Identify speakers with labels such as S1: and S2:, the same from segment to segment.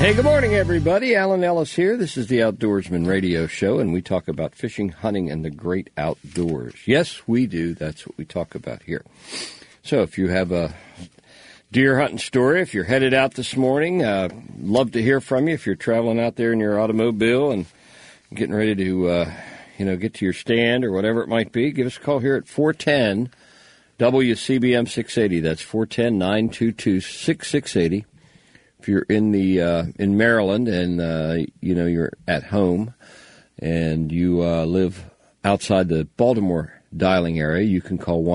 S1: Hey, good morning, everybody. Alan Ellis here. This is the Outdoorsman Radio Show, and we talk about fishing, hunting, and the great outdoors. Yes, we do. That's what we talk about here. So if you have a deer hunting story, if you're headed out this morning, love to hear from you. If you're traveling out there in your automobile and getting ready to, get to your stand or whatever it might be, give us a call here at 410 WCBM 680. That's 410-922-6680. If you're in Maryland and you're at home and you live outside the Baltimore dialing area, you can call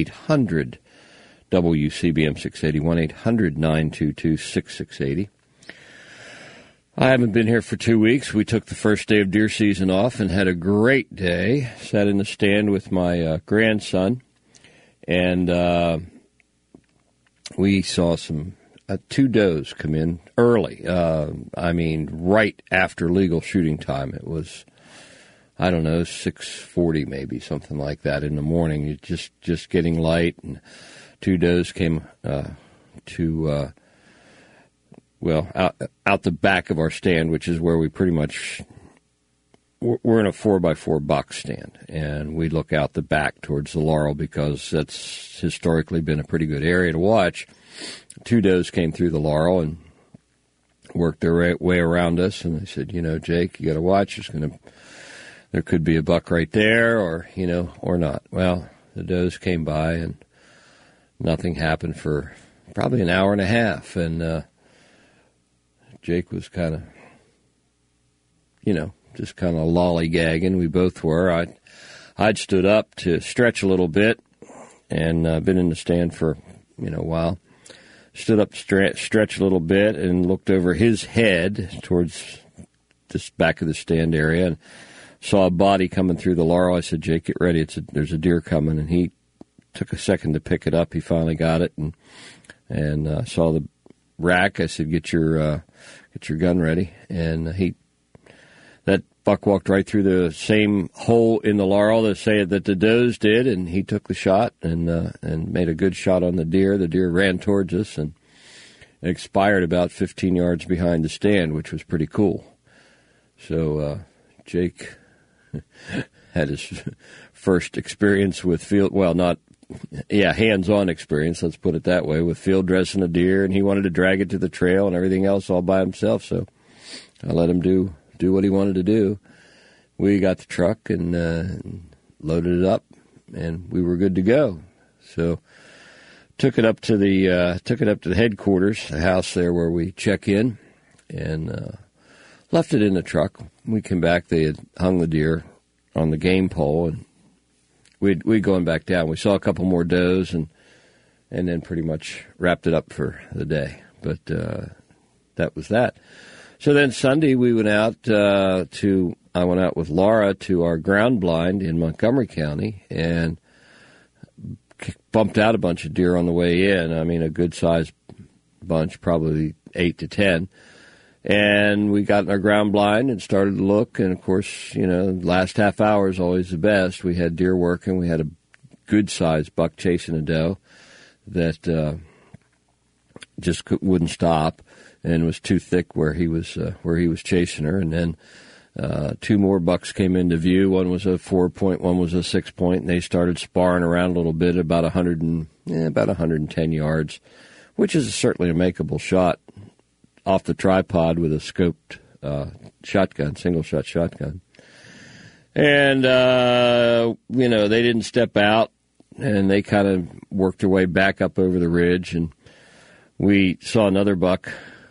S1: 1-800-WCBM 680, 1-800-922-6680. I haven't been here for 2 weeks. We took the first day of deer season off and had a great day. Sat in the stand with my grandson, and we saw some 2 does come in early. Right after legal shooting time. It was, 6:40 maybe, something like that in the morning. It just getting light, and 2 does came out the back of our stand, which is where we pretty much, we're in a 4x4 box stand, and we look out the back towards the Laurel because that's historically been a pretty good area to watch. 2 does came through the Laurel and worked their way around us, and they said, Jake, you got to watch. There could be a buck right there, or not. Well, the does came by, and nothing happened for probably an hour and a half, and Jake was kind of, just kind of lollygagging. We both were. I'd stood up to stretch a little bit, and been in the stand for a while. Stood up to stretch a little bit and looked over his head towards this back of the stand area and saw a body coming through the Laurel. I said, Jake, get ready. There's a deer coming. And he took a second to pick it up. He finally got it and saw the rack. I said, get your gun ready. And that buck walked right through the same hole in the Laurel that the does did, and he took the shot and made a good shot on the deer. The deer ran towards us and expired about 15 yards behind the stand, which was pretty cool. So Jake had his first experience with hands-on experience, let's put it that way, with field dressing a deer, and he wanted to drag it to the trail and everything else all by himself, so I let him do what he wanted to do. We got the truck and loaded it up, and we were good to go. So took it up to the headquarters, the house there where we check in, and left it in the truck. We came back. They had hung the deer on the game pole, and we'd gone back down. We saw a couple more does, and then pretty much wrapped it up for the day. But that was that. So then Sunday we went out I went out with Laura to our ground blind in Montgomery County and bumped out a bunch of deer on the way in. I mean, a good-sized bunch, probably 8 to 10. And we got in our ground blind and started to look. And, of course, last half hour is always the best. We had deer working. We had a good-sized buck chasing a doe that just wouldn't stop and was too thick where he was chasing her. And then 2 more bucks came into view. One was a 4-point, one was a 6-point, and they started sparring around a little bit, about 110 yards, which is certainly a makeable shot off the tripod with a scoped shotgun, single-shot shotgun. And, they didn't step out, and they kind of worked their way back up over the ridge, and we saw another buck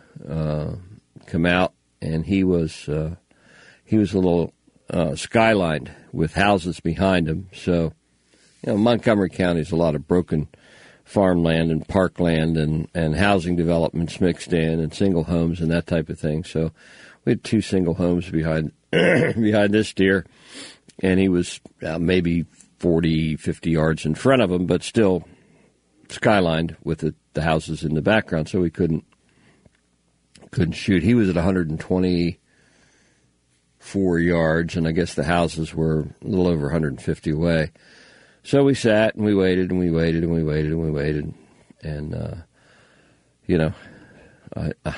S1: come out, and he was a little skylined with houses behind him. So, Montgomery County is a lot of broken farmland and parkland and housing developments mixed in and single homes and that type of thing. So we had 2 single homes behind this deer, and he was maybe 40, 50 yards in front of him, but still skylined with the houses in the background, so we couldn't shoot. He was at 124 yards, and I guess the houses were a little over 150 away. So we sat and we waited and we waited and we waited and we waited, and I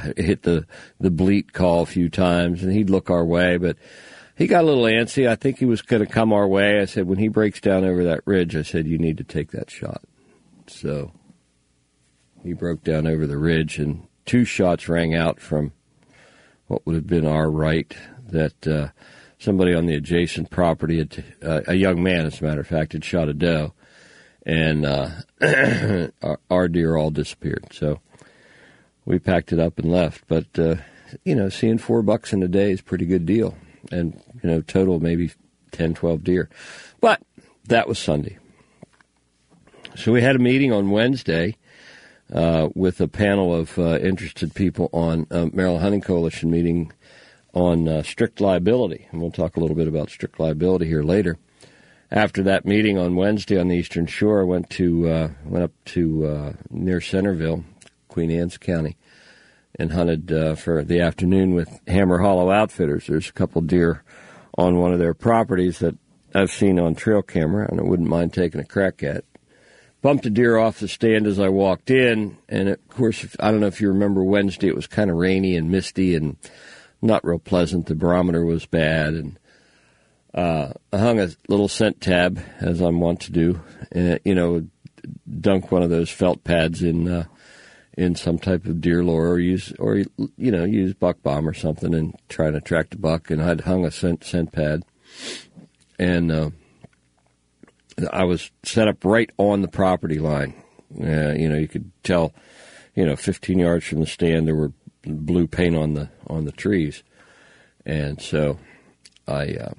S1: hit the bleat call a few times, and he'd look our way, but he got a little antsy. I think he was going to come our way. I said, when he breaks down over that ridge, I said, you need to take that shot. So he broke down over the ridge, and 2 shots rang out from what would have been our right that somebody on the adjacent property, a young man, as a matter of fact, had shot a doe, and our deer all disappeared. So we packed it up and left. But, seeing 4 bucks in a day is a pretty good deal. And, total maybe 10, 12 deer. But that was Sunday. So we had a meeting on Wednesday with a panel of interested people on Maryland Hunting Coalition meeting on strict liability. And we'll talk a little bit about strict liability here later. After that meeting on Wednesday on the Eastern Shore, I went up to near Centerville, Queen Anne's County, and hunted for the afternoon with Hammer Hollow Outfitters. There's a couple deer on one of their properties that I've seen on trail camera, and I wouldn't mind taking a crack at. Bumped a deer off the stand as I walked in, and of course, I don't know if you remember Wednesday, it was kind of rainy and misty and not real pleasant. The barometer was bad, and I hung a little scent tab, as I'm wont to do, and, dunk one of those felt pads in some type of deer lure, or use buck bomb or something and try and attract a buck. And I'd hung a scent pad, and I was set up right on the property line. You could tell, 15 yards from the stand there were blue paint on the trees, and so I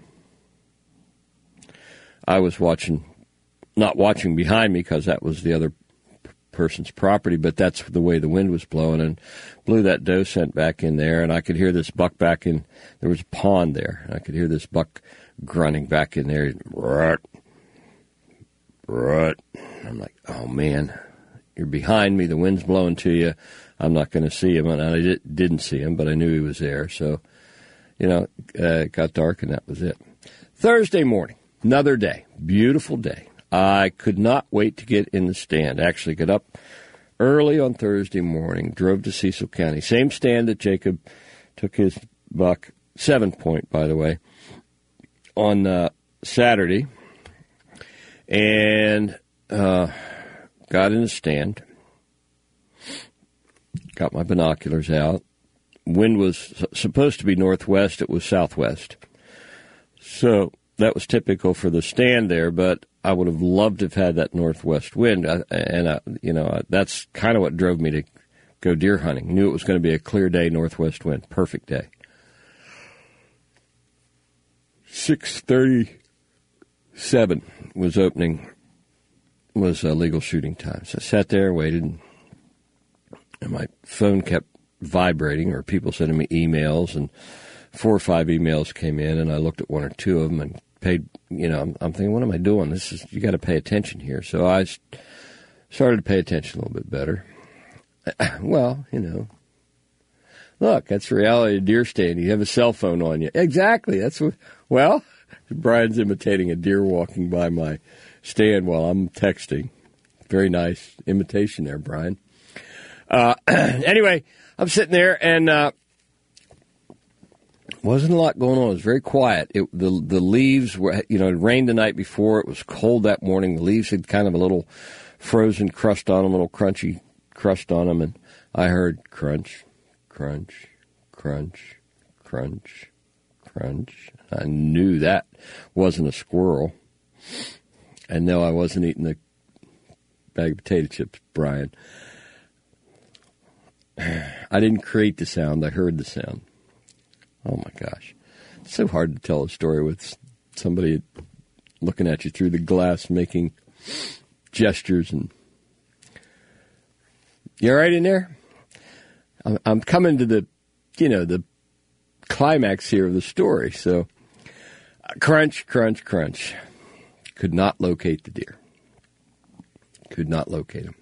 S1: was not watching behind me because that was the other person's property, but that's the way the wind was blowing, and blew that doe scent back in there, and I could hear this buck back in. There was a pond there, and I could hear this buck grunting back in there. Rut, rut. I'm like, oh man, you're behind me. The wind's blowing to you. I'm not going to see him, and I didn't see him, but I knew he was there. So, it got dark, and that was it. Thursday morning, another day, beautiful day. I could not wait to get in the stand. Actually, got up early on Thursday morning, drove to Cecil County. Same stand that Jacob took his buck, 7-point, by the way, on Saturday. And got in the stand, got my binoculars out. Wind was supposed to be northwest. It was southwest. So that was typical for the stand there, but I would have loved to have had that northwest wind, and that's kind of what drove me to go deer hunting. Knew it was going to be a clear day, northwest wind, perfect day. 6:37 was legal shooting time. So I sat there, waited, and my phone kept vibrating, or people sending me emails, and 4 or 5 emails came in, and I looked at 1 or 2 of them and paid, I'm thinking, what am I doing? You got to pay attention here. So I started to pay attention a little bit better. Well, look, that's the reality of deer stand. You have a cell phone on you. Exactly. Brian's imitating a deer walking by my stand while I'm texting. Very nice imitation there, Brian. Anyway, I'm sitting there, and wasn't a lot going on. It was very quiet. The leaves were, it rained the night before. It was cold that morning. The leaves had kind of a little frozen crust on them, a little crunchy crust on them, and I heard crunch, crunch, crunch, crunch, crunch. I knew that wasn't a squirrel. And no, I wasn't eating the bag of potato chips, Brian. I didn't create the sound. I heard the sound. Oh, my gosh. It's so hard to tell a story with somebody looking at you through the glass, making gestures. And you all right in there? I'm coming to the climax here of the story. So, crunch, crunch, crunch. Could not locate the deer. Could not locate him.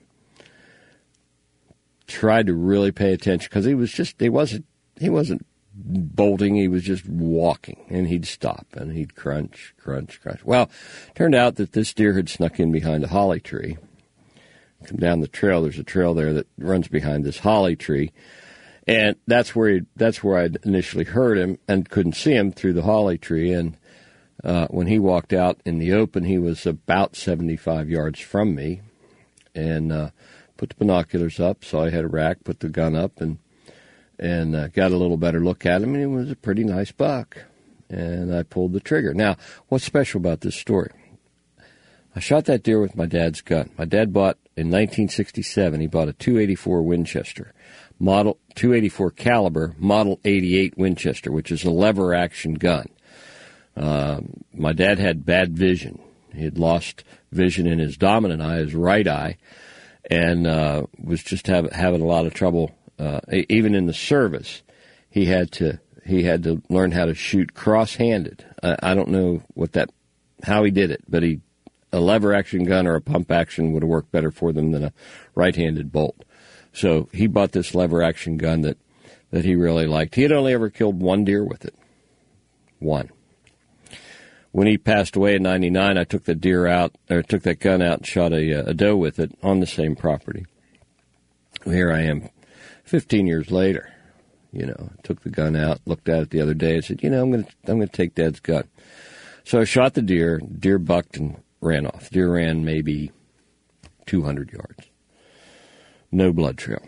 S1: Tried to really pay attention because he wasn't bolting, he was just walking, and he'd stop, and he'd crunch, crunch, crunch. Well, turned out that this deer had snuck in behind a holly tree. Come down the trail, there's a trail there that runs behind this holly tree, And that's where I initially heard him and couldn't see him through the holly tree. And when he walked out in the open, he was about 75 yards from me. And put the binoculars up, saw I had a rack, put the gun up, and got a little better look at him, and it was a pretty nice buck. And I pulled the trigger. Now, what's special about this story? I shot that deer with my dad's gun. My dad bought, in 1967, he bought a .284 Winchester, model .284 caliber, model 88 Winchester, which is a lever-action gun. My dad had bad vision. He had lost vision in his dominant eye, his right eye, and was just having a lot of trouble. Even in the service, he had to learn how to shoot cross-handed. I don't know how he did it, but a lever-action gun or a pump-action would have worked better for them than a right-handed bolt. So he bought this lever-action gun that he really liked. He had only ever killed one deer with it. One. When he passed away in '99, I took took that gun out and shot a doe with it on the same property. Here I am, 15 years later. Took the gun out, looked at it the other day, and said, I'm going to take Dad's gun. So I shot the deer. Deer bucked and ran off. Deer ran maybe 200 yards. No blood trail.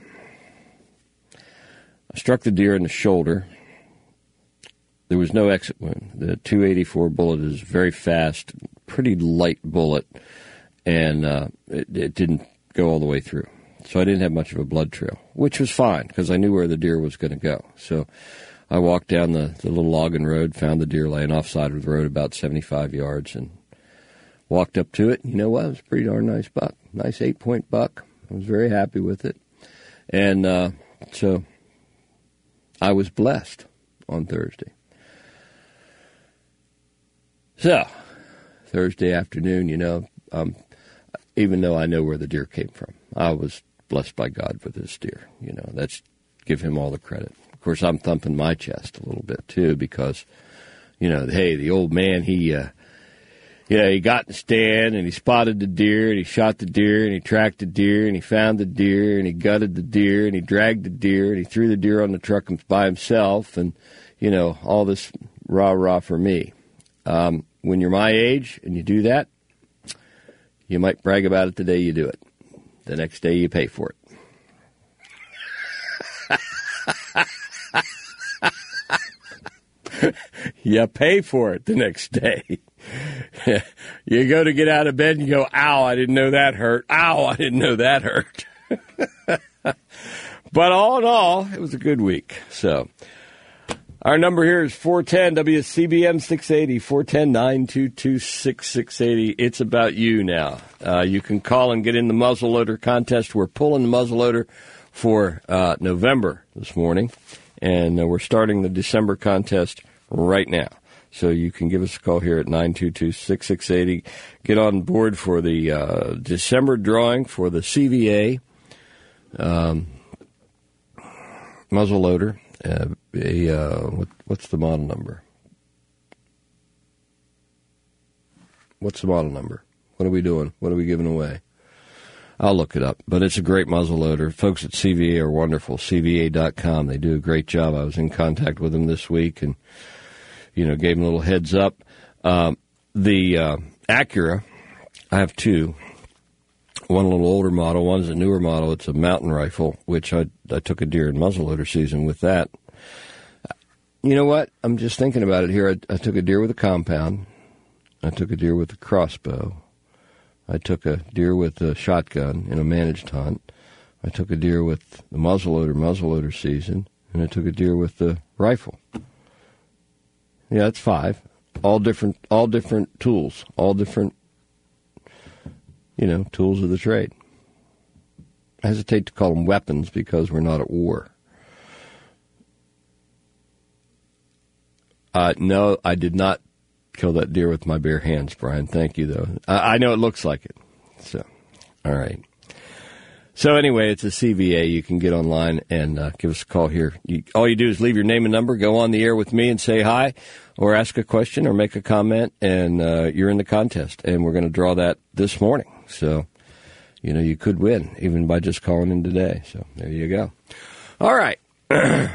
S1: I struck the deer in the shoulder. There was no exit wound. The .284 bullet is very fast, pretty light bullet, and it didn't go all the way through. So I didn't have much of a blood trail, which was fine because I knew where the deer was going to go. So I walked down the little logging road, found the deer laying offside of the road about 75 yards, and walked up to it. You know what? It was a pretty darn nice buck. Nice 8-point buck. I was very happy with it. And so I was blessed on Thursday. So, Thursday afternoon, even though I know where the deer came from, I was blessed by God with this deer. That's give him all the credit. Of course, I'm thumping my chest a little bit, too, because, hey, the old man, he got in the stand, and he spotted the deer, and he shot the deer, and he tracked the deer, and he found the deer, and he gutted the deer, and he dragged the deer, and he threw the deer on the truck by himself, and, all this rah-rah for me. When you're my age and you do that, you might brag about it the day you do it. The next day you pay for it. You pay for it the next day. You go to get out of bed and you go, ow, I didn't know that hurt. Ow, I didn't know that hurt. But all in all, it was a good week. So our number here is 410 WCBM 680, 410-922-6680. It's about you now. You can call and get in the muzzleloader contest. We're pulling the muzzleloader for November this morning, and we're starting the December contest right now. So you can give us a call here at 922-6680. Get on board for the December drawing for the CVA muzzleloader. What's the model number? What's the model number? What are we doing? What are we giving away? I'll look it up. But it's a great muzzleloader. Folks at CVA are wonderful. CVA.com. They do a great job. I was in contact with them this week and, gave them a little heads up. The Acura, I have two. One a little older model, one's a newer model. It's a mountain rifle, which I took a deer in muzzleloader season with that. You know what? I'm just thinking about it here. I took a deer with a compound. I took a deer with a crossbow. I took a deer with a shotgun in a managed hunt. I took a deer with the muzzleloader season, and I took a deer with the rifle. Yeah, that's 5. All different tools, all different, tools of the trade. I hesitate to call them weapons because we're not at war. No, I did not kill that deer with my bare hands, Brian. Thank you, though. I know it looks like it. So, all right. So anyway, it's a CVA. You can get online and give us a call here. All you do is leave your name and number, go on the air with me and say hi, or ask a question or make a comment, and you're in the contest. And we're going to draw that this morning. So, you could win even by just calling in today. So there you go. All right. We're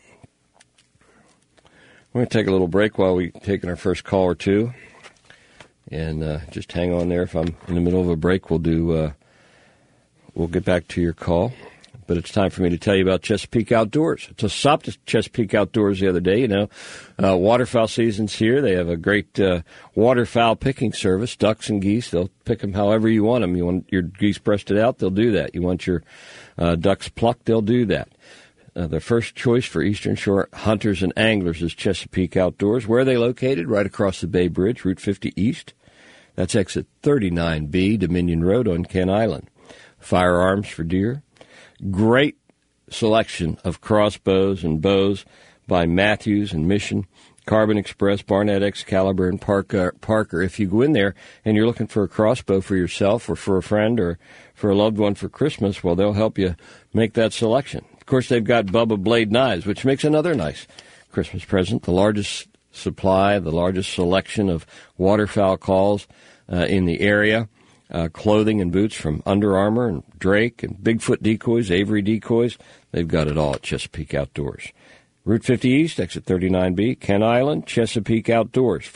S1: going to take a little break while we're taking our first call or two. And just hang on there. If I'm in the middle of a break, we'll get back to your call. But it's time for me to tell you about Chesapeake Outdoors. I just stopped at Chesapeake Outdoors the other day. Waterfowl season's here. They have a great waterfowl picking service, ducks and geese. They'll pick them however you want them. You want your geese breasted out, they'll do that. You want your ducks plucked, they'll do that. The first choice for Eastern Shore hunters and anglers is Chesapeake Outdoors. Where are they located? Right across the Bay Bridge, Route 50 East. That's exit 39B, Dominion Road on Kent Island. Firearms for deer. Great selection of crossbows and bows by Matthews and Mission, Carbon Express, Barnett, Excalibur, and Parker. If you go in there and you're looking for a crossbow for yourself or for a friend or for a loved one for Christmas, well, they'll help you make that selection. Of course, they've got Bubba Blade knives, which makes another nice Christmas present. The largest supply, the largest selection of waterfowl calls in the area. Clothing and boots from Under Armour and Drake and Bigfoot decoys, Avery decoys. They've got it all at Chesapeake Outdoors. Route 50 East, exit 39B, Kent Island, Chesapeake Outdoors,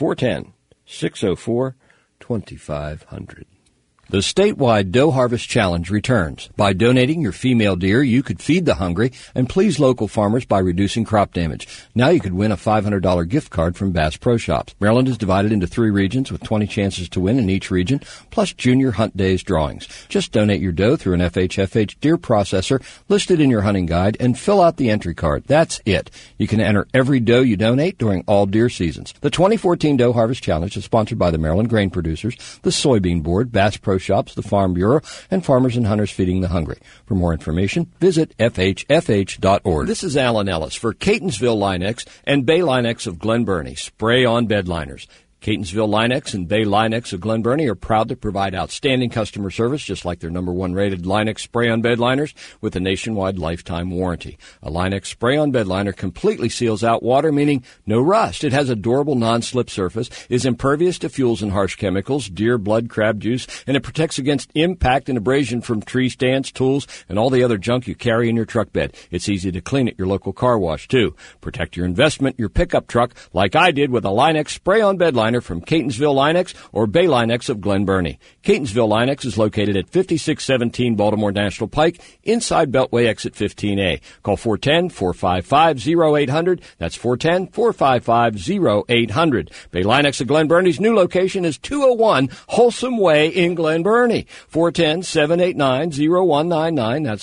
S1: 410-604-2500. The statewide Doe Harvest Challenge returns. By donating your female deer, you could feed the hungry and please local farmers by reducing crop damage. Now you could win a $500 gift card from Bass Pro Shops. Maryland is divided into 3 regions with 20 chances to win in each region, plus Junior Hunt Days drawings. Just donate your doe through an FHFH deer processor listed in your hunting guide and fill out the entry card. That's it. You can enter every doe you donate during all deer seasons. The 2014 Doe Harvest Challenge is sponsored by the Maryland Grain Producers, the Soybean Board, Bass Pro Shops, the Farm Bureau, and Farmers and Hunters Feeding the Hungry. For more information, visit FHFH.org. This is Alan Ellis for Catonsville Linex and Bay Linex of Glen Burnie. Spray on bed liners. Catonsville Linex and Bay Linex of Glen Burnie are proud to provide outstanding customer service, just like their #1 rated Linex spray-on bed liners with a nationwide lifetime warranty. A Linex spray-on bed liner completely seals out water, meaning no rust. It has a durable non-slip surface, is impervious to fuels and harsh chemicals, deer blood, crab juice, and it protects against impact and abrasion from tree stands, tools, and all the other junk you carry in your truck bed. It's easy to clean at your local car wash, too. Protect your investment, your pickup truck, like I did with a Linex spray-on bed liner from Catonsville Linex or Bay Linex of Glen Burnie. Catonsville Linex is located at 5617 Baltimore National Pike, inside Beltway exit 15A. Call 410-455-0800. That's 410-455-0800. Bay Linex of Glen Burnie's new location is 201 Wholesome Way in Glen Burnie. 410-789-0199. That's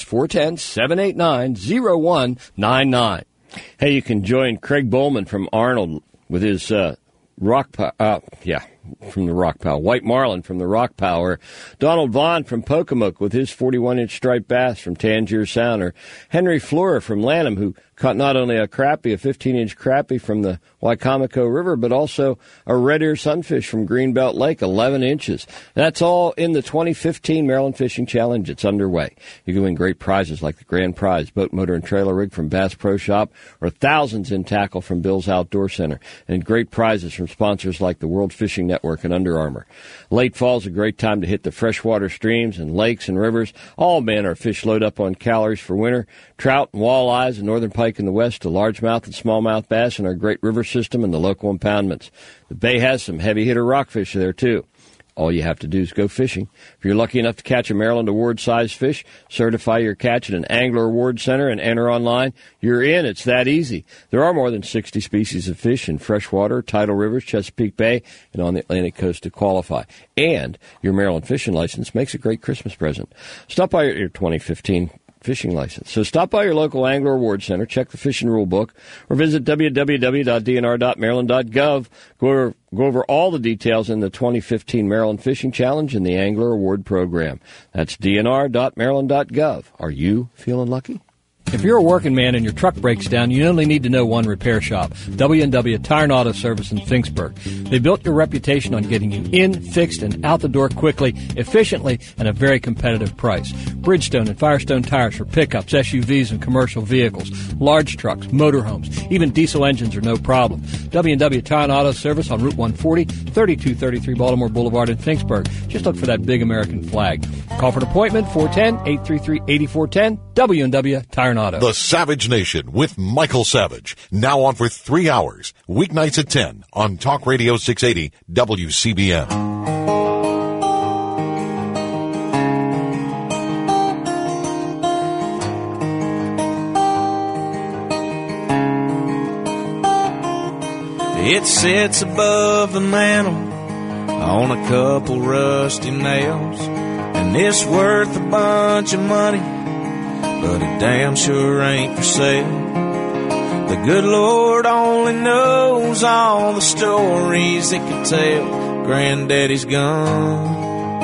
S1: 410-789-0199. Hey, you can join Craig Bowman from Arnold with his from the Rock Power. White Marlin from the Rock Power. Donald Vaughn from Pocomoke with his 41-inch striped bass from Tangier Sound. Or Henry Fleur from Lanham, who caught not only a 15-inch crappie from the Wicomico River, but also a red ear sunfish from Greenbelt Lake, 11 inches. That's all in the 2015 Maryland Fishing Challenge. It's underway. You can win great prizes like the grand prize boat, motor, and trailer rig from Bass Pro Shop, or thousands in tackle from Bill's Outdoor Center, and great prizes from sponsors like the World Fishing Network and Under Armour. Late fall's a great time to hit the freshwater streams and lakes and rivers. All manner of fish load up on calories for winter. Trout and walleyes and northern pike in the west to largemouth and smallmouth bass in our great river system and the local impoundments. The bay has some heavy-hitter rockfish there, too. All you have to do is go fishing. If you're lucky enough to catch a Maryland Award-sized fish, certify your catch at an Angler Award Center and enter online. You're in. It's that easy. There are more than 60 species of fish in freshwater, tidal rivers, Chesapeake Bay, and on the Atlantic coast to qualify. And your Maryland fishing license makes a great Christmas present. Stop by your 2015 fishing license. So stop by your local Angler Award Center, check the fishing rule book, or visit www.dnr.maryland.gov. Go over all the details in the 2015 Maryland Fishing Challenge and the Angler Award Program. That's dnr.maryland.gov. Are you feeling lucky?
S2: If you're a working man and your truck breaks down, you only need to know one repair shop, W&W Tire and Auto Service in Finksburg. They built your reputation on getting you in, fixed, and out the door quickly, efficiently, and a very competitive price. Bridgestone and Firestone tires for pickups, SUVs, and commercial vehicles, large trucks, motorhomes, even diesel engines are no problem. W&W Tire and Auto Service on Route 140, 3233 Baltimore Boulevard in Finksburg. Just look for that big American flag. Call for an appointment, 410-833-8410, W&W Tire and Auto Auto.
S3: The Savage Nation with Michael Savage. Now on for 3 hours. Weeknights at 10 on Talk Radio 680 WCBM.
S4: It sits above the mantel on a couple rusty nails, and it's worth a bunch of money, but it damn sure ain't for sale. The good Lord only knows all the stories it could tell. Granddaddy's gone.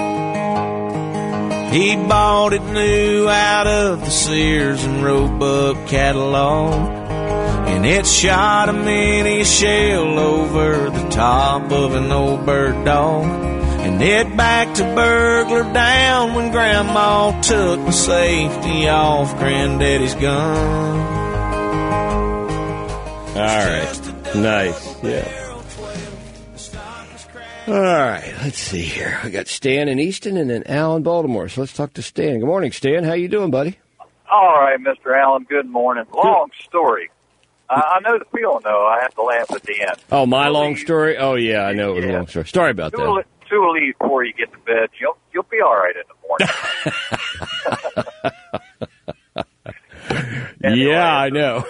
S4: He bought it new out of the Sears and Roebuck catalog, and it shot a mini shell over the top of an old bird dog. And it backed a burglar down when Grandma took the safety off Granddaddy's gun.
S1: All right. Nice. Yeah. All right. Let's see here. I got Stan in Easton and then Al in Baltimore. So let's talk to Stan. Good morning, Stan. How you doing, buddy?
S5: All right, Mr. Allen. Good morning. Long story. I know the feeling, though. I have to laugh at the end.
S1: Oh, my long story? Oh, yeah, I know it was a long story. Sorry about that.
S5: Two will leave before you get to bed. You'll be all right in the morning. Anyway,
S1: yeah, I know.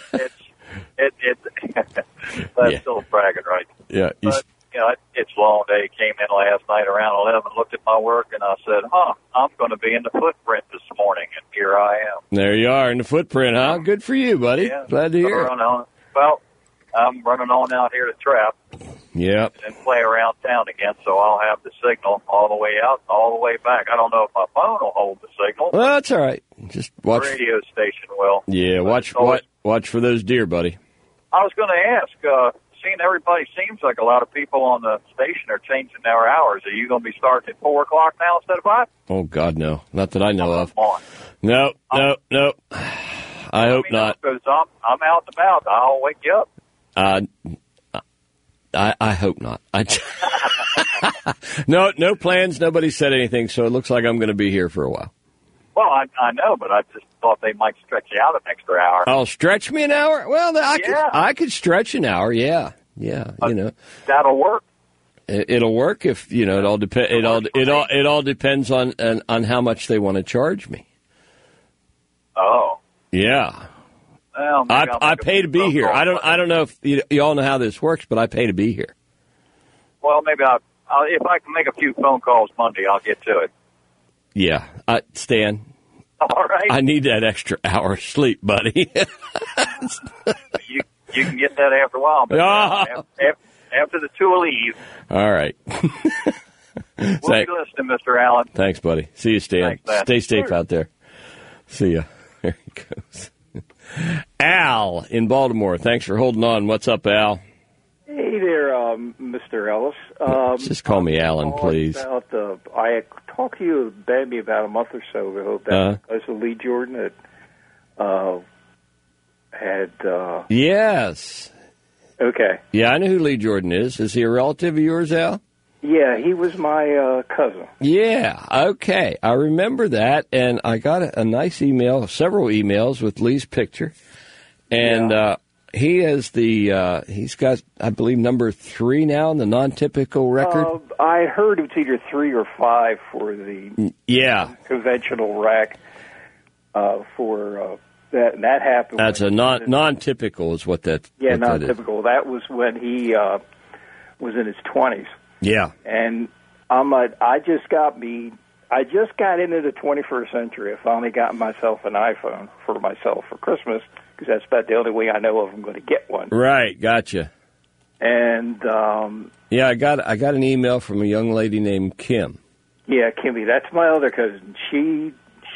S5: That's still bragging, right?
S1: Yeah.
S5: But, it's a long day. Came in last night around 11, looked at my work, and I said, I'm going to be in the footprint this morning, and here I am.
S1: There you are in the footprint, huh? Good for you, buddy.
S5: Yeah,
S1: glad to hear it.
S5: Well, I'm running on out here to trap.
S1: Yep.
S5: And play around town again, so I'll have the signal all the way out, all the way back. I don't know if my phone will hold the signal.
S1: Well, that's all right. Just watch.
S5: The radio station will.
S1: Yeah, watch for those deer, buddy.
S5: I was going to ask, seeing everybody seems like a lot of people on the station are changing their hours. Are you going to be starting at 4 o'clock now instead of 5?
S1: Oh, God, no. Not that I know of.
S5: Come on.
S1: No. I hope not.
S5: Because I'm out and about. I'll wake you up.
S1: I hope not. No plans. Nobody said anything, so it looks like I'm going to be here for a while.
S5: Well, I know, but I just thought they might stretch you out an extra hour.
S1: Oh, stretch me an hour? Well, I could stretch an hour. Yeah,
S5: that'll work.
S1: It'll work if it all depends. It all depends on how much they want to charge me.
S5: Oh,
S1: yeah.
S5: Well,
S1: I pay to be here. I don't know if you all know how this works, but I pay to be here.
S5: Well, maybe if I can make a few phone calls Monday, I'll get to it.
S1: Yeah, Stan.
S5: All right.
S1: I need that extra hour of sleep, buddy.
S5: you can get that after a while. But after the two will leave.
S1: All right.
S5: We'll be listening, Mr. Allen.
S1: Thanks, buddy. See you, Stan.
S5: Thanks,
S1: stay safe out there. See ya. There he goes. Al in Baltimore. Thanks for holding on. What's up, Al?
S6: Hey there, Mr. Ellis.
S1: Just call me Alan, please.
S6: I talked to you maybe about a month or so ago about Lee Jordan had.
S1: Yes.
S6: Okay.
S1: Yeah, I know who Lee Jordan is. Is he a relative of yours, Al?
S6: Yeah, he was my cousin.
S1: Yeah, okay. I remember that, and I got a nice email, several emails with Lee's picture, and he is he's got, I believe, number 3 now in the non-typical record.
S6: I heard it's either 3 or 5 for the conventional rack for that. And that happened.
S1: That's a non-typical is what that.
S6: Yeah, non-typical. That was when he was in his 20s.
S1: Yeah.
S6: And I just got into the 21st century. I finally got myself an iPhone for myself for Christmas, because that's about the only way I know of I'm going to get one.
S1: Right, gotcha.
S6: And
S1: I got an email from a young lady named Kim.
S6: Yeah, Kimmy, that's my other cousin. She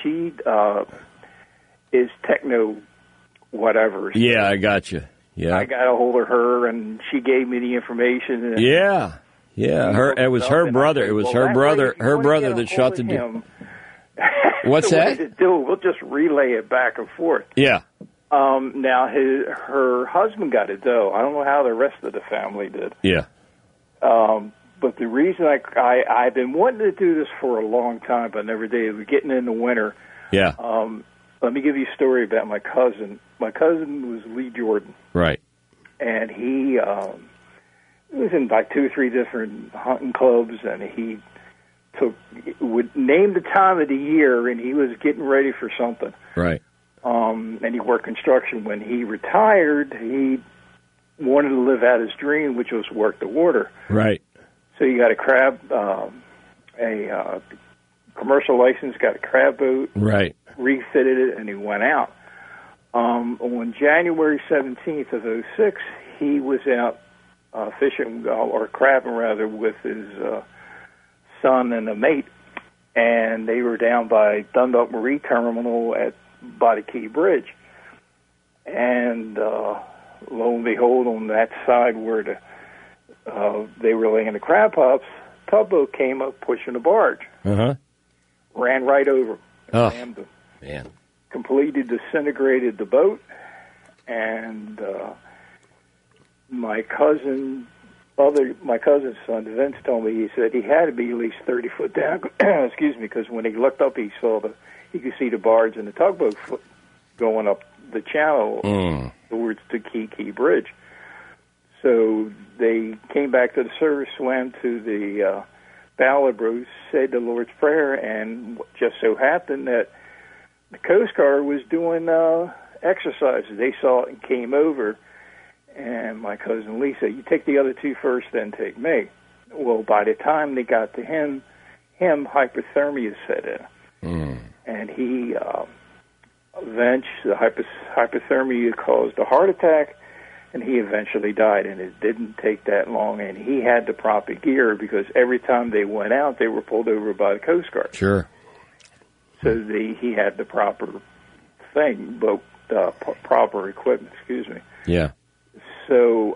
S6: is techno whatever. So
S1: yeah, I gotcha. Yeah,
S6: I got a hold of her, and she gave me the information. And
S1: it was her brother. It was her brother. Her brother that shot the dude. What's that?
S6: We'll just relay it back and forth.
S1: Yeah.
S6: Now her husband got it though. I don't know how the rest of the family did.
S1: Yeah.
S6: But the reason I've been wanting to do this for a long time, but never did. We're getting in the winter.
S1: Yeah.
S6: let me give you a story about my cousin. My cousin was Lee Jordan,
S1: Right.
S6: and he was in like 2 or 3 different hunting clubs, and he would name the time of the year, and he was getting ready for something.
S1: Right.
S6: And he worked construction. When he retired, he wanted to live out his dream, which was work the water.
S1: Right.
S6: So he got a commercial license, got a crab boat,
S1: Right.
S6: refitted it, and he went out. On January 17th of 2006, he was out fishing, or crabbing rather, with his son and a mate, and they were down by Dundalk Marine Terminal by the Key Bridge. And lo and behold, on that side where they were laying the crab pops, tugboat came up pushing a barge.
S1: Uh-huh.
S6: Ran right over him.
S1: Oh,
S6: Rammed him.
S1: man.
S6: Completely disintegrated the boat, and my cousin's son Vince told me, he said he had to be at least 30 foot down. Excuse me, because when he looked up, he could see the barge and the tugboat going up the channel towards the Key Bridge. So they came back to the service, swam to the Ballad Bruce, said the Lord's Prayer, and just so happened that the Coast Guard was doing exercises. They saw it and came over, and my cousin Lee said, "You take the other 2 first, then take me." Well, by the time they got to him hypothermia set in, and he the hypothermia caused a heart attack, and he eventually died. And it didn't take that long, and he had the proper gear because every time they went out, they were pulled over by the Coast Guard.
S1: Sure.
S6: So he had the proper thing, proper equipment. Excuse me.
S1: Yeah.
S6: So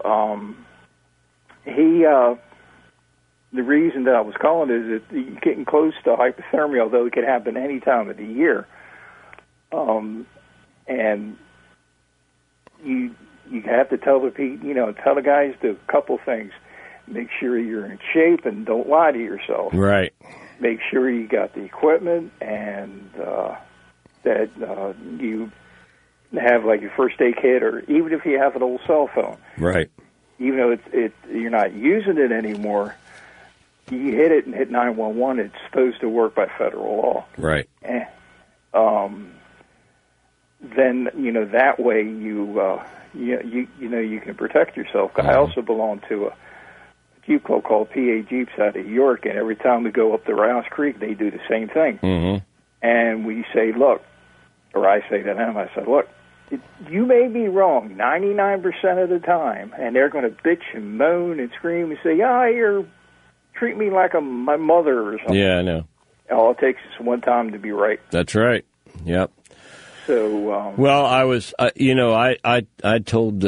S6: the reason that I was calling is that you're getting close to hypothermia, although it could happen any time of the year. And you have to tell tell the guys a couple things. Make sure you're in shape and don't lie to yourself.
S1: Right.
S6: Make sure you got the equipment and that you have like your first aid kit, or even if you have an old cell phone.
S1: Right.
S6: Even though you're not using it anymore, you hit it and hit 911. It's supposed to work by federal law.
S1: Right.
S6: Then that way you can protect yourself. I also belong to a Jeep club called PA Jeeps out of York, and every time we go up the Rouse Creek, they do the same thing.
S1: Mm-hmm.
S6: And we say, look, or I say to them, I said, look, you may be wrong 99% of the time, and they're going to bitch and moan and scream and say, you're treat me like my mother or something.
S1: Yeah, I know.
S6: All it takes is one time to be right.
S1: That's right. Yep.
S6: So,
S1: well, I was, I told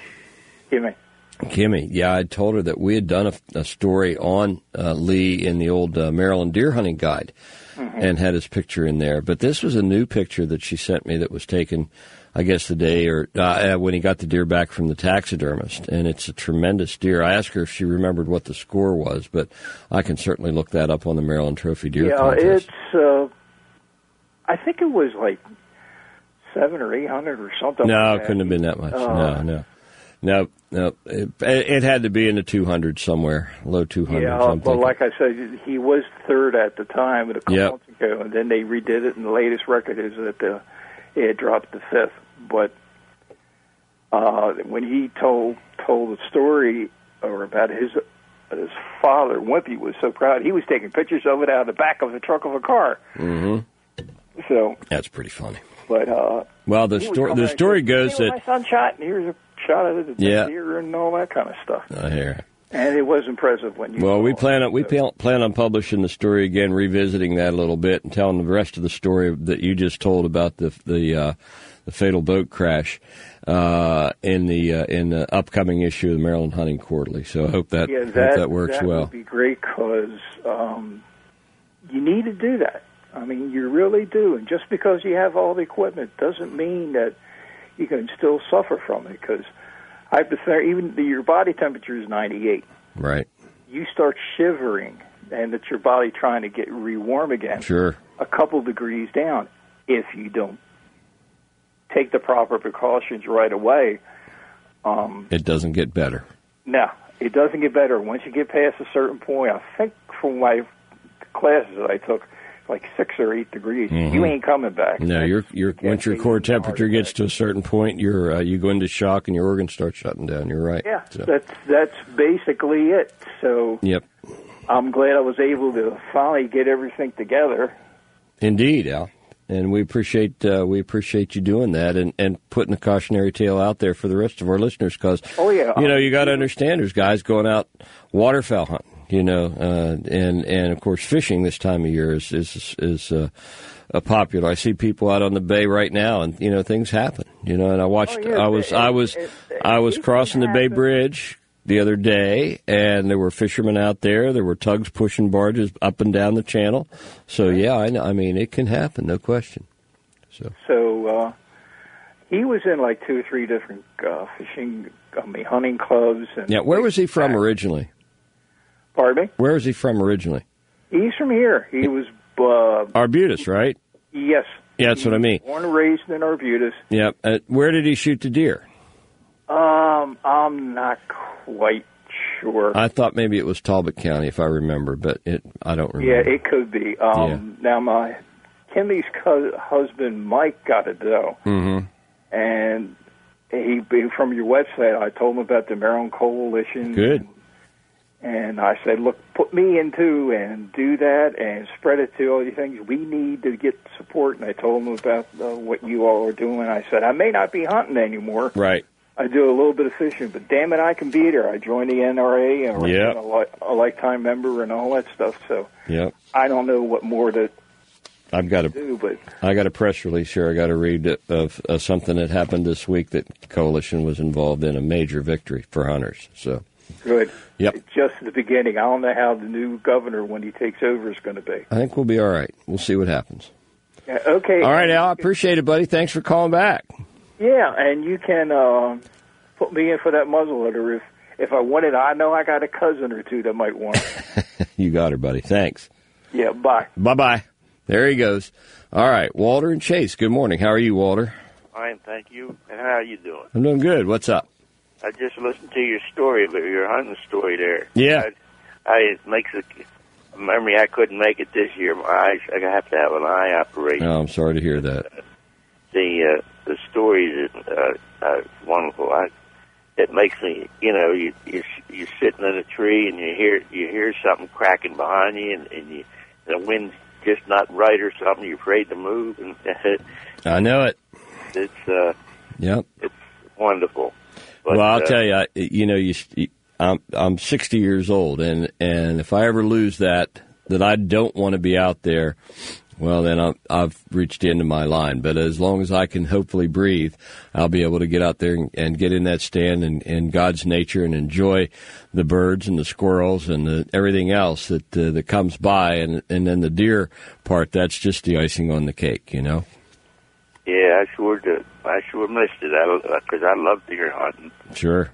S1: Kimmy, yeah, I told her that we had done a story on Lee in the old Maryland Deer Hunting Guide, and had his picture in there. But this was a new picture that she sent me that was taken, I guess, the day or when he got the deer back from the taxidermist, and it's a tremendous deer. I asked her if she remembered what the score was, but I can certainly look that up on the Maryland Trophy Deer Contest.
S6: It's, I think it was like 700 or 800 or something.
S1: No, it couldn't have been that much. No. It had to be in the 200s somewhere, low 200s.
S6: Yeah, well, like I said, he was third at the time a couple months ago, and then they redid it, and the latest record is that it had dropped to 5th. But when he told the story about his father, Wimpy was so proud. He was taking pictures of it out of the back of the trunk of a car.
S1: Mm-hmm.
S6: So
S1: that's pretty funny.
S6: But
S1: well, the story goes that
S6: my son shot, and here's a shot of the deer and all that kind of stuff.
S1: I hear it.
S6: And it was impressive when you.
S1: Well, we plan on publishing the story again, revisiting that a little bit, and telling the rest of the story that you just told about the fatal boat crash in the upcoming issue of the Maryland Hunting Quarterly. So I hope that works well.
S6: That would be great because you need to do that. I mean, you really do. And just because you have all the equipment doesn't mean that you can still suffer from it, because even your body temperature is 98.
S1: Right.
S6: You start shivering, and it's your body trying to get rewarm again.
S1: Sure.
S6: A couple degrees down if you don't take the proper precautions right away,
S1: it doesn't get better.
S6: no, it doesn't get better. Once you get past a certain point, I think from my classes I took, like 6 or 8 degrees, you ain't coming back.
S1: No, once your core temperature gets to a certain point, you go into shock and your organs start shutting down. You're right.
S6: Yeah,
S1: so.
S6: that's basically it. So
S1: Yep.
S6: I'm glad I was able to finally get everything together.
S1: Indeed, Al. And we appreciate you doing that and putting a cautionary tale out there for the rest of our listeners because, you got to understand there's guys going out waterfowl hunting, and of course fishing this time of year is popular. I see people out on the bay right now, and things happen. And I watched. I was crossing the Bay Bridge the other day, and there were fishermen out there. There were tugs pushing barges up and down the channel. So yeah, I mean it can happen, no question. So
S6: he was in like 2 or 3 different hunting clubs. And
S1: yeah, where was he from originally?
S6: Pardon me?
S1: Where was he from originally?
S6: He's from here. He was
S1: Arbutus, right?
S6: Yes.
S1: Yeah, that's what I mean.
S6: Born and raised in Arbutus.
S1: Yeah. Where did he shoot the deer?
S6: I'm not quite sure.
S1: I thought maybe it was Talbot County, if I remember, but I don't remember.
S6: Yeah, it could be. Now, Kimmy's husband, Mike, got a doe.
S1: Mm-hmm.
S6: And from your website, I told him about the Maryland Coalition.
S1: Good.
S6: And I said, look, put me into and do that and spread it to all these things. We need to get support. And I told him about what you all are doing. I said, I may not be hunting anymore.
S1: Right.
S6: I do a little bit of fishing, but damn it, I can beat her. I joined the NRA and I'm a lifetime member and all that stuff. So I don't know what more to do. But
S1: I got a press release here I got to read of something that happened this week that Coalition was involved in, a major victory for hunters. So
S6: good.
S1: Yep.
S6: It's just the beginning. I don't know how the new governor, when he takes over, is going to be.
S1: I think we'll be all right. We'll see what happens.
S6: Okay.
S1: All right, Al. I appreciate it, buddy. Thanks for calling back.
S6: Yeah, and you can put me in for that muzzleloader if I want it. I know I got a cousin or two that might want it.
S1: You got her, buddy. Thanks.
S6: Yeah, bye.
S1: Bye-bye. There he goes. All right, Walter and Chase, good morning. How are you, Walter?
S7: Fine, thank you. And how are you doing?
S1: I'm doing good. What's up?
S7: I just listened to your story, your hunting story there.
S1: Yeah.
S7: It makes a memory. I couldn't make it this year. My eyes, I have to have an eye operation.
S1: Oh, I'm sorry to hear that.
S7: The stories are wonderful. It makes me, you're sitting in a tree and you hear something cracking behind you, and the wind's just not right or something. You're afraid to move, and
S1: I know it.
S7: It's it's wonderful. But,
S1: well, I'll tell you, I'm 60 years old, and if I ever lose that I don't want to be out there, well, then I've reached the end of my line. But as long as I can hopefully breathe, I'll be able to get out there and get in that stand and God's nature and enjoy the birds and the squirrels and everything else that comes by. And then the deer part, that's just the icing on the cake,
S7: Yeah, I sure did. I sure missed it because I love deer hunting.
S1: Sure.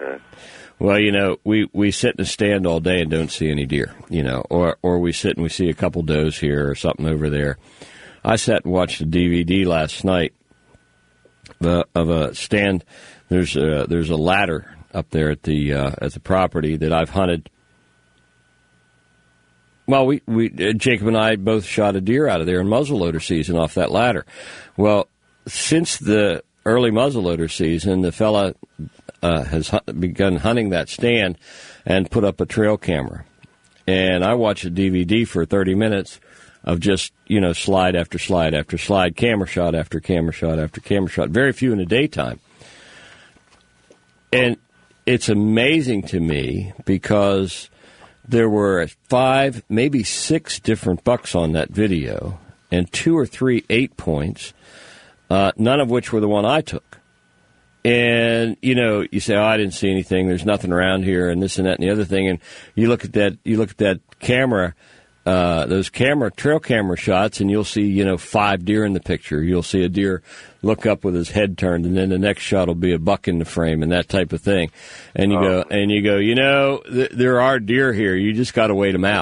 S1: Well, we sit in a stand all day and don't see any deer, or we sit and we see a couple does here or something over there. I sat and watched a DVD last night of a stand. There's a ladder up there at the property that I've hunted. Well, we Jacob and I both shot a deer out of there in muzzleloader season off that ladder. Well, since the early muzzleloader season, the fella has begun hunting that stand and put up a trail camera. And I watched a DVD for 30 minutes of just, slide after slide after slide, camera shot after camera shot after camera shot, very few in the daytime. And it's amazing to me because there were 5, maybe 6 different bucks on that video and 2 or 3 8-points, none of which were the one I took. And, you say, I didn't see anything. There's nothing around here and this and that and the other thing. And you look at that camera, those trail camera shots, and you'll see, 5 deer in the picture. You'll see a deer look up with his head turned, and then the next shot will be a buck in the frame and that type of thing. And you go, there are deer here. You just got to wait them out.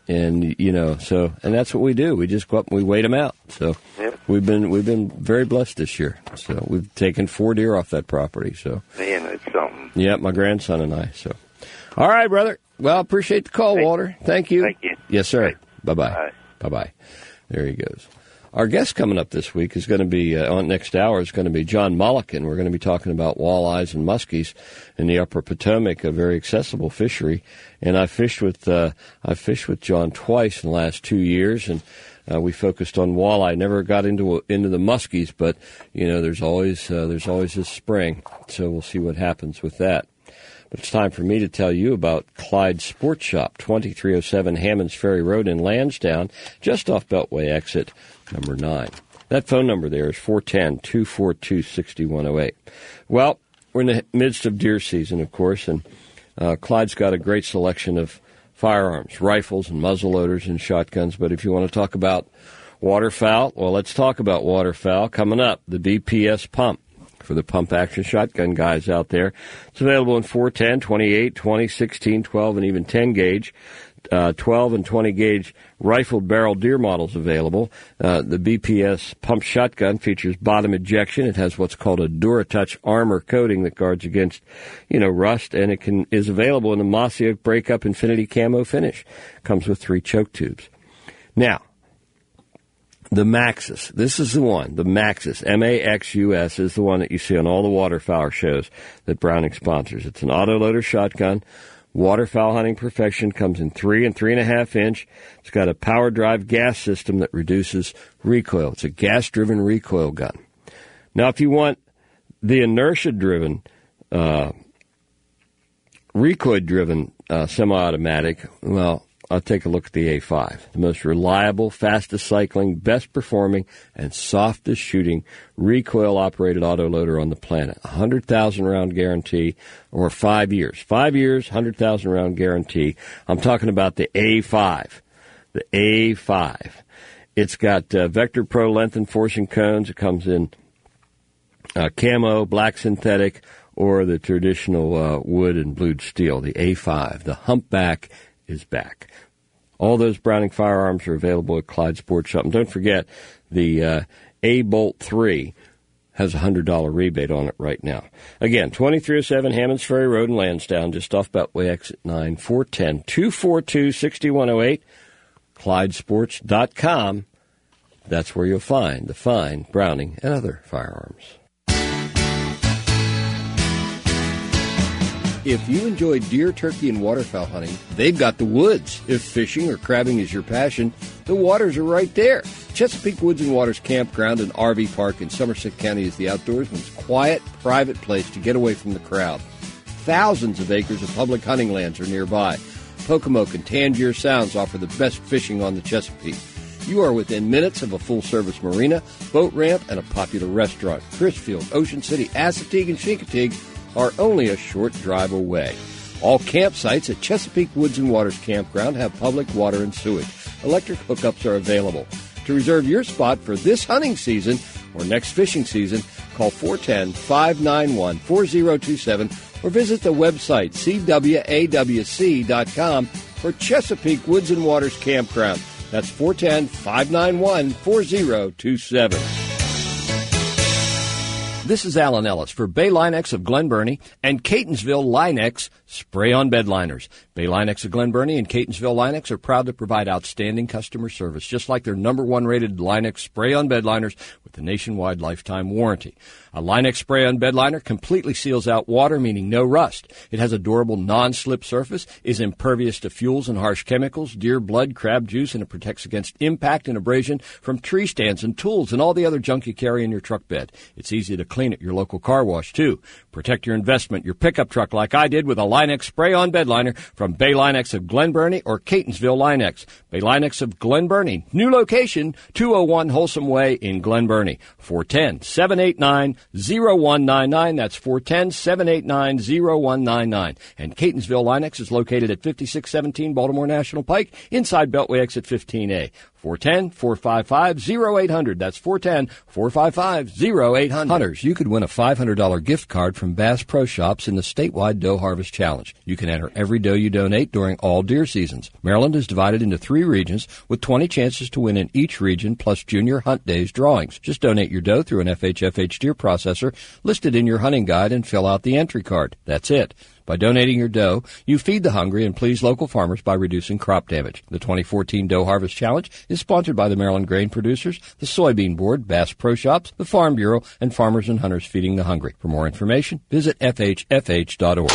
S1: And and that's what we do. We just go up and we wait them out. So we've been very blessed this year. So we've taken 4 deer off that property. So
S7: man, it's something.
S1: Yeah, my grandson and I. So, all right, brother. Well, appreciate the call, Walter. Thank you.
S7: Thank you.
S1: Yes, sir.
S7: Right.
S1: Bye-bye. Bye-bye. There he goes. Our guest coming up this week is going to be, on next hour, is going to be John Mulliken. We're going to be talking about walleyes and muskies in the upper Potomac, a very accessible fishery. And I fished with John twice in the last 2 years, and we focused on walleye. Never got into the muskies, but there's always this spring, so we'll see what happens with that. But it's time for me to tell you about Clyde Sports Shop, 2307 Hammonds Ferry Road in Lansdowne, just off Beltway exit number 9. That phone number there is 410-242-6108. Well, we're in the midst of deer season, of course, and Clyde's got a great selection of firearms, rifles and muzzleloaders and shotguns. But if you want to talk about waterfowl, well, let's talk about waterfowl. Coming up, the BPS pump. For the pump-action shotgun guys out there. It's available in 410, 28, 20, 16, 12, and even 10-gauge. 12 and 20-gauge rifled barrel deer models available. The BPS pump shotgun features bottom ejection. It has what's called a DuraTouch armor coating that guards against, rust, and it is available in the Mossy Oak Breakup Infinity Camo finish. Comes with 3 choke tubes. Now, the Maxus. This is the one. The Maxus, M-A-X-U-S, is the one that you see on all the waterfowl shows that Browning sponsors. It's an autoloader shotgun. Waterfowl hunting perfection. Comes in 3 and 3.5 inch. It's got a power drive gas system that reduces recoil. It's a gas-driven recoil gun. Now, if you want the inertia-driven, recoil-driven semi-automatic, well, I'll take a look at the A5, the most reliable, fastest cycling, best performing, and softest shooting recoil-operated autoloader on the planet. 100,000 round guarantee, or 5 years. 5 years, 100,000 round guarantee. I'm talking about the A5. The A5. It's got Vector Pro length enforcing cones. It comes in camo, black synthetic, or the traditional wood and blued steel. The A5. The humpback is back. All those Browning firearms are available at Clyde Sports Shop. And don't forget, the A-Bolt 3 has a $100 rebate on it right now. Again, 2307 Hammonds Ferry Road in Lansdowne, just off Beltway exit 9, 410-242-6108, ClydeSports.com. That's where you'll find the fine Browning and other firearms. If you enjoy deer, turkey, and waterfowl hunting, they've got the woods. If fishing or crabbing is your passion, the waters are right there. Chesapeake Woods and Waters Campground and RV Park in Somerset County is the outdoorsman's quiet, private place to get away from the crowd. Thousands of acres of public hunting lands are nearby. Pocomoke and Tangier Sounds offer the best fishing on the Chesapeake. You are within minutes of a full-service marina, boat ramp, and a popular restaurant. Crisfield, Ocean City, Assateague, and Chincoteague are only a short drive away. All campsites at Chesapeake Woods and Waters Campground have public water and sewage. Electric hookups are available. To reserve your spot for this hunting season or next fishing season, call 410-591-4027 or visit the website cwawc.com for Chesapeake Woods and Waters Campground. That's 410-591-4027. This is Alan Ellis for Bay Linex of Glen Burnie and Catonsville Linex Spray-On Bed Liners. Bay Linex of Glen Burnie and Catonsville Linex are proud to provide outstanding customer service, just like their #1 rated Linex Spray-On Bed Liners with a nationwide lifetime warranty. A Linex Spray-On Bed Liner completely seals out water, meaning no rust. It has a durable non-slip surface, is impervious to fuels and harsh chemicals, deer blood, crab juice, and it protects against impact and abrasion from tree stands and tools and all the other junk you carry in your truck bed. It's easy to clean at your local car wash, too. Protect your investment, your pickup truck, like I did with a Linex Spray-On Bed Liner from Bay Linex of Glen Burnie or Catonsville Linex. Bay Linex of Glen Burnie. New location, 201 Wholesome Way in Glen Burnie. 410-789-0199. That's 410-789-0199. And Catonsville Linex is located at 5617 Baltimore National Pike, inside Beltway exit 15A.
S2: 410-455-0800. That's 410-455-0800. Hunters, you could win a $500 gift card from Bass Pro Shops in the statewide Doe Harvest Challenge. You can enter every doe you donate during all deer seasons. Maryland is divided into 3 regions with 20 chances to win in each region plus Junior Hunt Days drawings. Just donate your doe through an FHFH deer processor listed in your hunting guide and fill out the entry card. That's it. By donating your doe, you feed the hungry and please local farmers by reducing crop damage. The 2014 Doe Harvest Challenge is sponsored by the Maryland Grain Producers, the Soybean Board, Bass Pro Shops, the Farm Bureau, and Farmers and Hunters Feeding the Hungry. For more information, visit FHFH.org.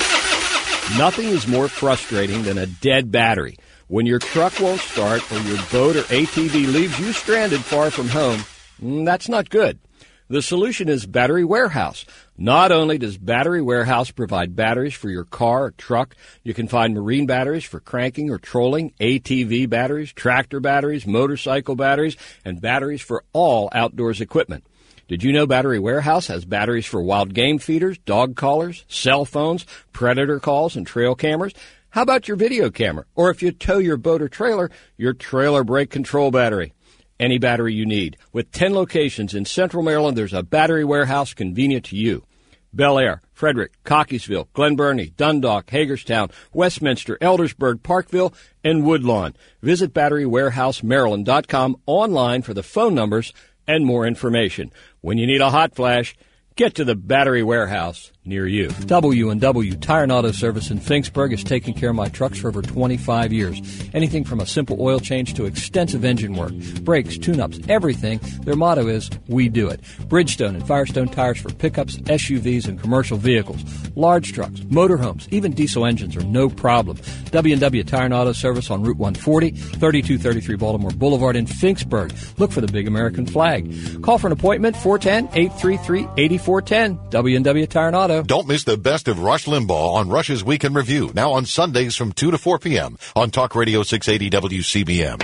S2: Nothing is more frustrating than a dead battery. When your truck won't start or your boat or ATV leaves you stranded far from home, that's not good. The solution is Battery Warehouse. Not only does Battery Warehouse provide batteries for your car or truck, you can find marine batteries for cranking or trolling, ATV batteries, tractor batteries, motorcycle batteries, and batteries for all outdoors equipment. Did you know Battery Warehouse has batteries for wild game feeders, dog collars, cell phones, predator calls, and trail cameras? How about your video camera? Or if you tow your boat or trailer, your trailer brake control battery. Any battery you need. With 10 locations in Central Maryland, there's a Battery Warehouse convenient to you. Bel Air, Frederick, Cockeysville, Glen Burnie, Dundalk, Hagerstown, Westminster, Eldersburg, Parkville, and Woodlawn. Visit BatteryWarehouseMaryland.com online for the phone numbers and more information. When you need a hot flash, get to the Battery Warehouse near you. W&W Tire and Auto Service in Finksburg has taken care of my trucks for over 25 years. Anything from a simple oil change to extensive engine work, brakes, tune-ups, everything. Their motto is, we do it. Bridgestone and Firestone tires for pickups, SUVs, and commercial vehicles. Large trucks, motorhomes, even diesel engines are no problem. W&W Tire and Auto Service on Route 140, 3233 Baltimore Boulevard in Finksburg. Look for the big American flag. Call for an appointment, 410-833-8410. W&W Tire and Auto.
S3: Don't miss the best of Rush Limbaugh on Rush's Weekend Review, now on Sundays from 2 to 4 p.m. on Talk Radio 680 WCBM.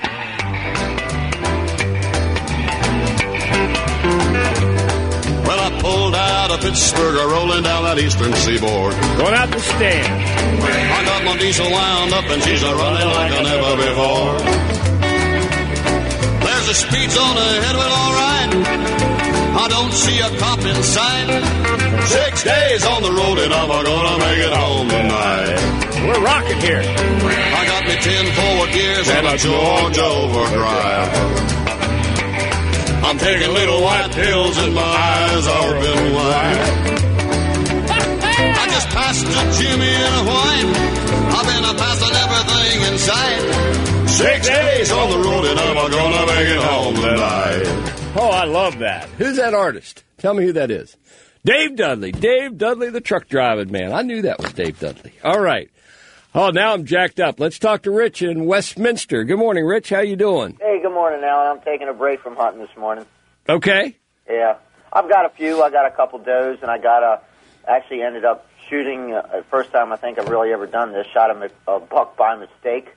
S8: Well, I pulled out of Pittsburgh, rolling down that eastern seaboard.
S2: Going out to stand.
S8: I got my diesel wound up and she's a-running like I never before. There's a speed zone ahead, well, all right. I don't see a cop in sight. 6 days on the road and I'm gonna make it home tonight.
S2: We're rocking here.
S8: I got me 10 forward gears and a Georgia overdrive. I'm taking little white pills and my eyes are open wide. I just passed a Jimmy in a white. I've been passing everything in sight. 6 days on the road and I'm gonna make it home tonight.
S1: Oh, I love that. Who's that artist? Tell me who that is. Dave Dudley. Dave Dudley, the truck driving man. I knew that was Dave Dudley. All right. Oh, now I'm jacked up. Let's talk to Rich in Westminster. Good morning, Rich. How you doing?
S9: Hey, good morning, Alan. I'm taking a break from hunting this morning.
S1: Okay.
S9: Yeah. I've got a few. I got a couple does, and I actually ended up shooting, first time I think I've really ever done this, shot a buck by mistake.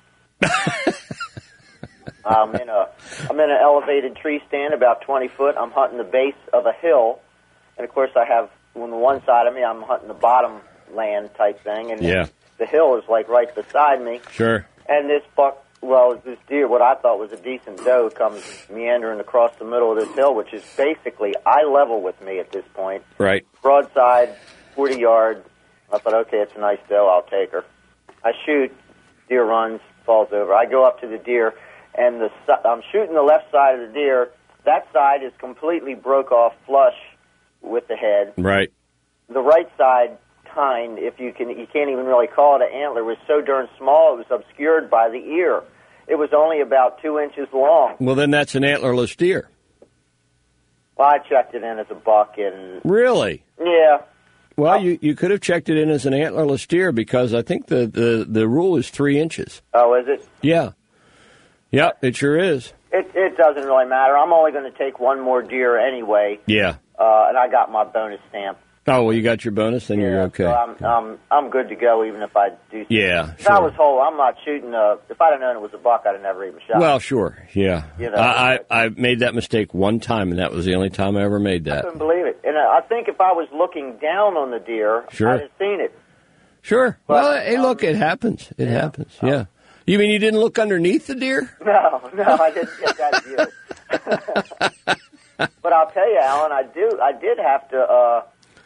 S9: I'm in an elevated tree stand about 20 foot. I'm hunting the base of a hill, and of course I have on the one side of me I'm hunting the bottom land type thing, and the hill is like right beside me.
S1: Sure.
S9: And this buck, this deer, what I thought was a decent doe, comes meandering across the middle of this hill, which is basically eye level with me at this point.
S1: Right.
S9: Broadside, 40 yards. I thought, okay, it's a nice doe. I'll take her. I shoot. Deer runs, falls over. I go up to the deer. And I'm shooting the left side of the deer. That side is completely broke off flush with the head.
S1: Right.
S9: The right side, you can't even really call it an antler, was so darn small it was obscured by the ear. It was only about 2 inches long.
S1: Well, then that's an antlerless deer.
S9: Well, I checked it in as a buck. And
S1: really?
S9: Yeah.
S1: Well, you could have checked it in as an antlerless deer because I think the rule is 3 inches.
S9: Oh, is it?
S1: Yeah. Yeah, it sure is.
S9: It doesn't really matter. I'm only going to take one more deer anyway.
S1: Yeah.
S9: And I got my bonus stamp.
S1: Oh, well, you got your bonus, then you're okay.
S9: So I'm good to go even if I do.
S1: Yeah,
S9: if I was whole, I'm not shooting. If I'd have known it was a buck, I'd have never even shot.
S1: Well, sure, yeah.
S9: You know,
S1: I made that mistake one time, and that was the only time I ever made that.
S9: I couldn't believe it. And I think if I was looking down on the deer,
S1: sure,
S9: I'd have seen it.
S1: Sure.
S9: But,
S1: well, hey, look, it happens. It happens. Yeah. You mean you didn't look underneath the deer?
S9: No, I didn't get that view. But I'll tell you, Alan, I did have to.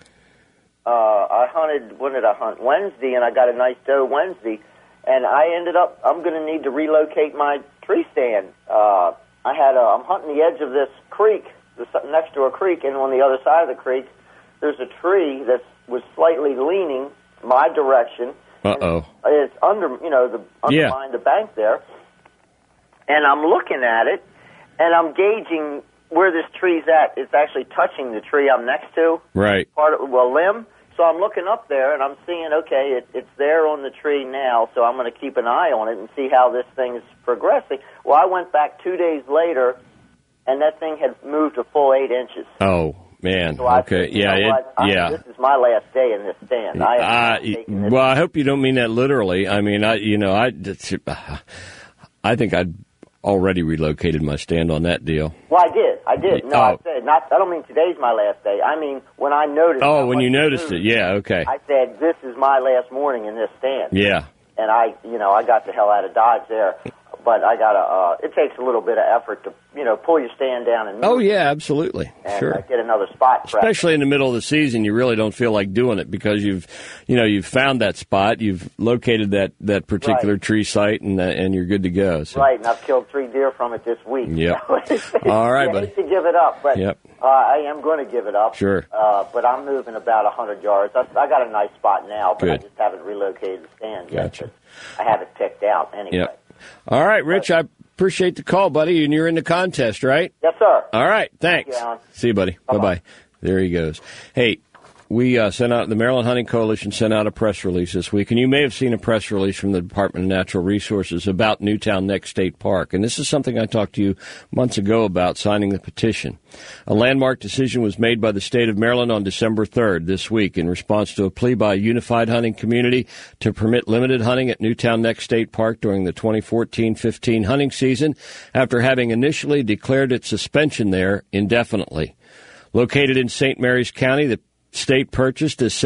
S9: I hunted. When did I hunt? Wednesday, and I got a nice doe Wednesday, and I ended up. I'm going to need to relocate my tree stand. I'm hunting the edge of this creek, next to a creek, and on the other side of the creek, there's a tree that was slightly leaning my direction.
S1: Uh-oh.
S9: It's undermined the bank there, and I'm looking at it, and I'm gauging where this tree's at. It's actually touching the tree I'm next to.
S1: Right.
S9: Limb. So I'm looking up there, and I'm seeing, okay, it's there on the tree now, so I'm going to keep an eye on it and see how this thing is progressing. Well, I went back 2 days later, and that thing had moved a full 8 inches.
S1: Oh, man.
S9: So
S1: okay.
S9: Said, this is my last day in this stand.
S1: Well, I hope you don't mean that literally. I mean, I think I'd already relocated my stand on that deal.
S9: Well, I did. No, I said not. I don't mean today's my last day. I mean when I noticed.
S1: Oh, when you noticed it, yeah, okay.
S9: I said this is my last morning in this stand.
S1: Yeah.
S9: And I got the hell out of Dodge there. But I gotta. It takes a little bit of effort to, pull your stand down and move.
S1: Oh yeah, absolutely,
S9: and
S1: sure.
S9: Get another spot.
S1: Especially in the middle of the season, you really don't feel like doing it because you've found that spot, you've located that particular tree site, and you're good to go. So.
S9: Right, and I've killed 3 deer from it this week.
S1: Yep. All right, buddy.
S9: I hate to give it up, but I am going to give it up.
S1: Sure.
S9: But I'm moving about 100 yards. I got a nice spot now, but
S1: good.
S9: I just haven't relocated the stand yet.
S1: Gotcha.
S9: I have it picked out anyway.
S1: Yep. All right, Rich, I appreciate the call, buddy, and you're in the contest, right?
S9: Yes, sir.
S1: All right, thanks.
S9: Thank you,
S1: see you, buddy. Bye-bye. There he goes. Hey, we the Maryland Hunting Coalition sent out a press release this week, and you may have seen a press release from the Department of Natural Resources about Newtown Neck State Park, and this is something I talked to you months ago about, signing the petition. A landmark decision was made by the state of Maryland on December 3rd this week in response to a plea by a unified hunting community to permit limited hunting at Newtown Neck State Park during the 2014-15 hunting season after having initially declared its suspension there indefinitely. Located in St. Mary's County, the state purchased a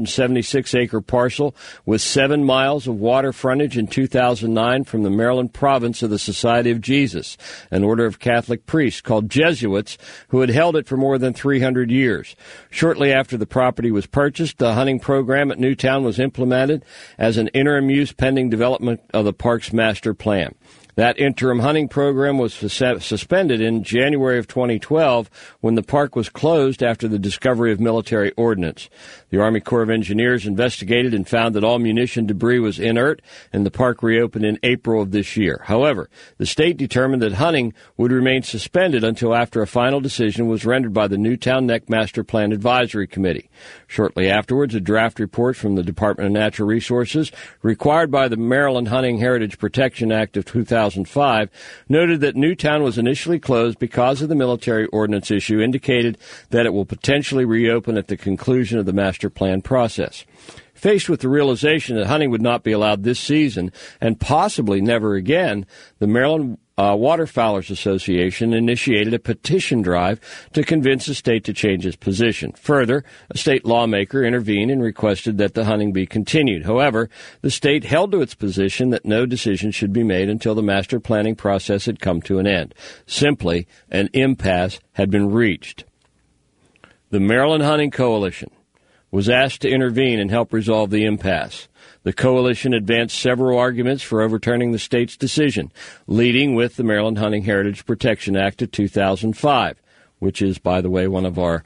S1: 776-acre parcel with 7 miles of water frontage in 2009 from the Maryland province of the Society of Jesus, an order of Catholic priests called Jesuits who had held it for more than 300 years. Shortly after the property was purchased, the hunting program at Newtown was implemented as an interim use pending development of the park's master plan. That interim hunting program was suspended in January of 2012 when the park was closed after the discovery of military ordnance. The Army Corps of Engineers investigated and found that all munition debris was inert, and the park reopened in April of this year. However, the state determined that hunting would remain suspended until after a final decision was rendered by the Newtown Neck Master Plan Advisory Committee. Shortly afterwards, a draft report from the Department of Natural Resources, required by the Maryland Hunting Heritage Protection Act of 2005, noted that Newtown was initially closed because of the military ordnance issue, indicated that it will potentially reopen at the conclusion of the master plan process. Faced with the realization that hunting would not be allowed this season and possibly never again, the Maryland Waterfowlers Association initiated a petition drive to convince the state to change its position. Further, a state lawmaker intervened and requested that the hunting be continued. However, the state held to its position that no decision should be made until the master planning process had come to an end. Simply, an impasse had been reached. The Maryland Hunting Coalition was asked to intervene and help resolve the impasse. The coalition advanced several arguments for overturning the state's decision, leading with the Maryland Hunting Heritage Protection Act of 2005, which is, by the way, one of our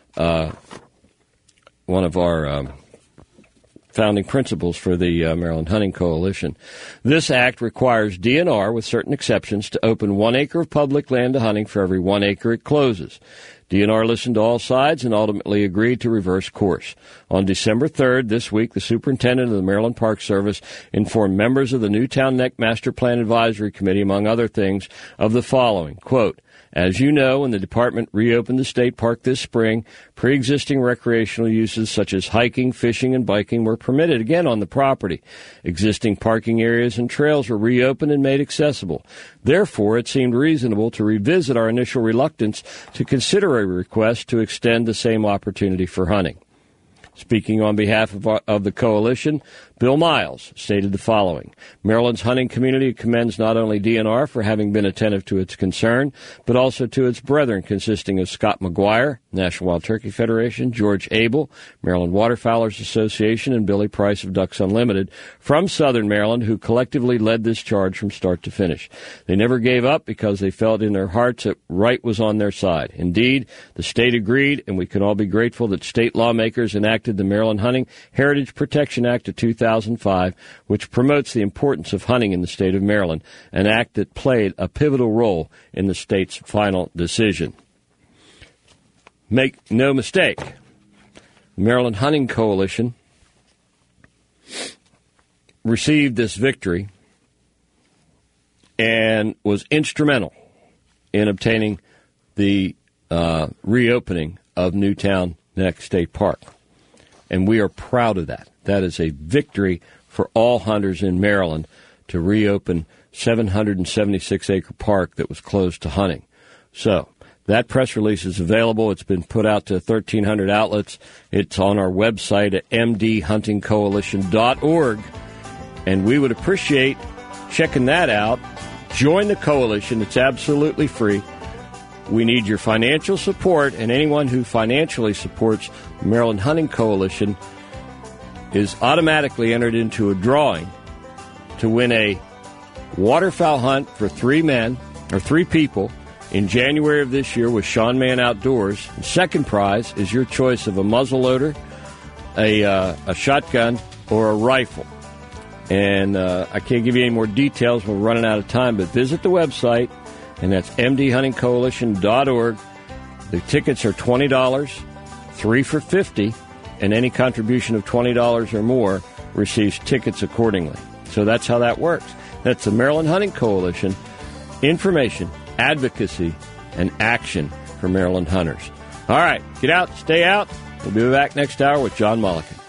S1: founding principles for the Maryland Hunting Coalition. This act requires DNR, with certain exceptions, to open 1 acre of public land to hunting for every 1 acre it closes. DNR listened to all sides and ultimately agreed to reverse course. On December 3rd, this week, the superintendent of the Maryland Park Service informed members of the Newtown Neck Master Plan Advisory Committee, among other things, of the following, quote, "As you know, when the department reopened the state park this spring, pre-existing recreational uses such as hiking, fishing, and biking were permitted again on the property. Existing parking areas and trails were reopened and made accessible. Therefore, it seemed reasonable to revisit our initial reluctance to consider a request to extend the same opportunity for hunting." Speaking on behalf of the coalition, Bill Miles stated the following. Maryland's hunting community commends not only DNR for having been attentive to its concern, but also to its brethren consisting of Scott McGuire, National Wild Turkey Federation, George Abel, Maryland Waterfowlers Association, and Billy Price of Ducks Unlimited from Southern Maryland, who collectively led this charge from start to finish. They never gave up because they felt in their hearts that right was on their side. Indeed, the state agreed, and we can all be grateful that state lawmakers enacted the Maryland Hunting Heritage Protection Act of 2005, which promotes the importance of hunting in the state of Maryland, an act that played a pivotal role in the state's final decision. Make no mistake, the Maryland Hunting Coalition received this victory and was instrumental in obtaining the reopening of Newtown Neck State Park. And we are proud of that. That is a victory for all hunters in Maryland to reopen 776-acre park that was closed to hunting. So that press release is available. It's been put out to 1,300 outlets. It's on our website at mdhuntingcoalition.org. And we would appreciate checking that out. Join the coalition. It's absolutely free. We need your financial support, and anyone who financially supports the Maryland Hunting Coalition is automatically entered into a drawing to win a waterfowl hunt for 3 people in January of this year with Sean Mann Outdoors. The second prize is your choice of a muzzleloader, a shotgun, or a rifle. And I can't give you any more details. We're running out of time, but visit the website, and that's mdhuntingcoalition.org. The tickets are $20, 3 for $50, and any contribution of $20 or more receives tickets accordingly. So that's how that works. That's the Maryland Hunting Coalition. Information, advocacy, and action for Maryland hunters. All right, get out, stay out. We'll be back next hour with John Mulliken.